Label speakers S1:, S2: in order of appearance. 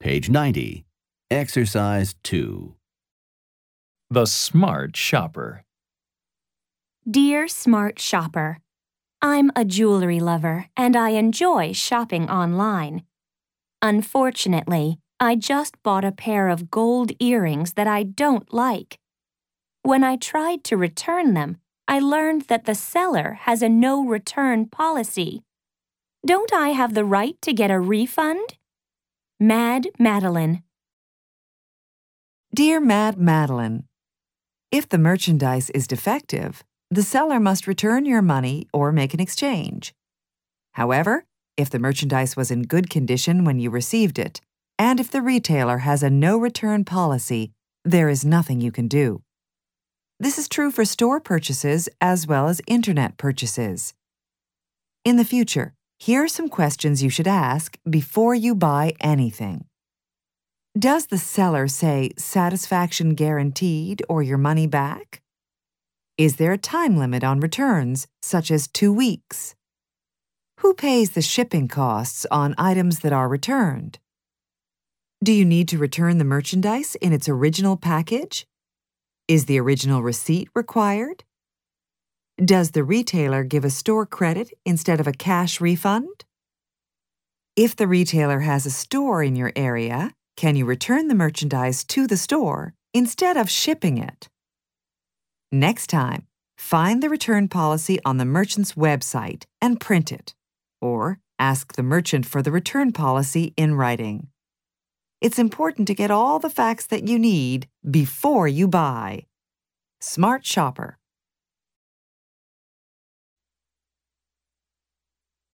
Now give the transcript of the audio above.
S1: Page 90. Exercise 2.
S2: The Smart Shopper.
S3: Dear Smart Shopper, I'm a jewelry lover and I enjoy shopping online. Unfortunately, I just bought a pair of gold earrings that I don't like. When I tried to return them, I learned that the seller has a no-return policy. Don't I have the right to get a refund? Mad Madeline.
S4: Dear Mad Madeline, if the merchandise is defective, the seller must return your money or make an exchange. However, if the merchandise was in good condition when you received it, and if the retailer has a no-return policy, there is nothing you can do. This is true for store purchases as well as internet purchases. In the future, here are some questions you should ask before you buy anything. Does the seller say satisfaction guaranteed or your money back? Is there a time limit on returns, such as 2 weeks? Who pays the shipping costs on items that are returned? Do you need to return the merchandise in its original package? Is the original receipt required? Does the retailer give a store credit instead of a cash refund? If the retailer has a store in your area, can you return the merchandise to the store instead of shipping it? Next time, find the return policy on the merchant's website and print it, or ask the merchant for the return policy in writing. It's important to get all the facts that you need before you buy. Smart Shopper.